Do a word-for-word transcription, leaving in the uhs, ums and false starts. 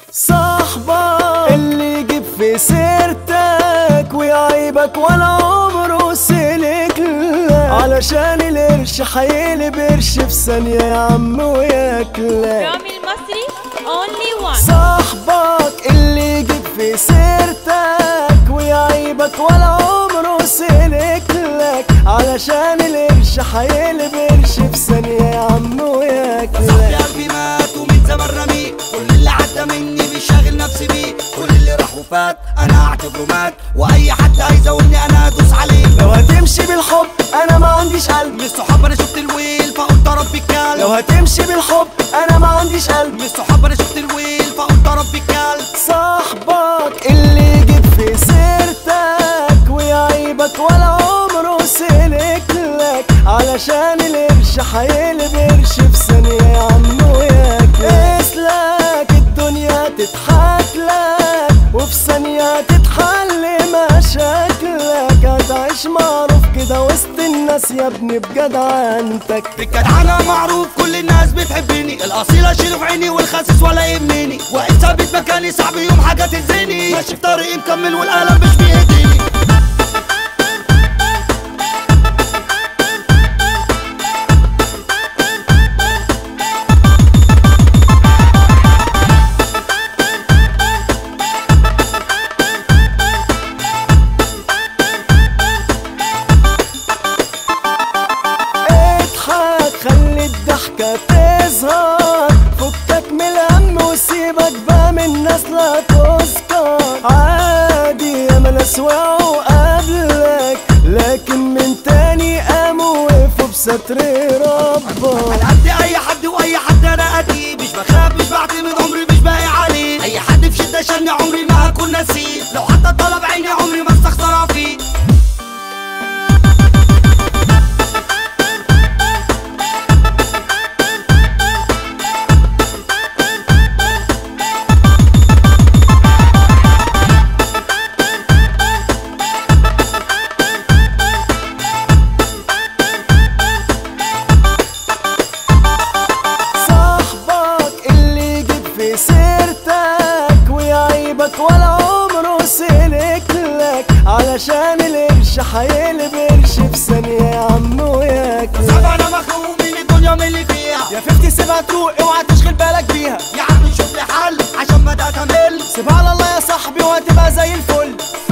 صاحبك اللي يجيب في سيرتك ويعيبك ولا عمره سلك لك، علشان القرش حيقلب قرش في ثانية يا عم وياكلك. رامي المصري only one. صاحبك اللي يجيب في سيرتك ويعيبك ولا عمره سلك لك، علشان القرش حيقلب قرش في ثانية يا عم وياكلك. صاحبي قلبي مات ومن زمان رميه، كل اللي عدى مني مش شاغل نفسي بيه، كل اللي راح وفات انا اعتبره مات، واي حد هيزودني انا ادوس عليه. لو هتمشي بالحب انا ما عنديش قلب، من الصحاب انا شفت الويل فقلت ربي الكلب. لو هتمشي بالحب انا ما عنديش قلب، من الصحاب انا شفت الويل فقلت ربي الكلب. صاحبك اللي يجيب في سيرتك ويعيبك ولا عمره سلك لك، علشان القرش حيقلب قرش في ثانية يا عم وياكلك. اسلك الدنيا تضحك لك وفي ثانية تتحل مشاكلك، هتعيش معروف كده وسط الناس يا ابني بجدعنتك. بالجدعنة معروف كل الناس بتحبني، الاصيل اشيله في عيني والخاسس ولا يهمني، واقف ثابت مكاني صعب يوم حاجة تهزني، ماشي في طريقي مكمل والقلم مش بيهديني. خلي الضحكة تظهر، فكك من الهم وسيبك بقى من الناس لا تذكر. عادي ياما ناس وقعوا قبلك، لكن من تاني قاموا وقفوا بستر ربك. انا قد اي حد واي حد انا قدي، مش بخاف مش بعتمد عمري مش باقي عليه، اي حد في شدة شاني عمري ما هكون نسيه، لو حتى طلب عيني عمري ما استخسرها فيه. سيرتك ويعيبك ولا عمره سلك لك، علشان القرش حيقلب قرش في ثانية يا عم وياكلك. صعب انا مخنوق من الدنيا من اللي فيها، يا فيفتي سيبها تروق اوعى تشغل بالك بيها، يا عم شوف لي حل عشان بدأت امل. سيبها على الله يا صاحبي وهتبقى زي الفل.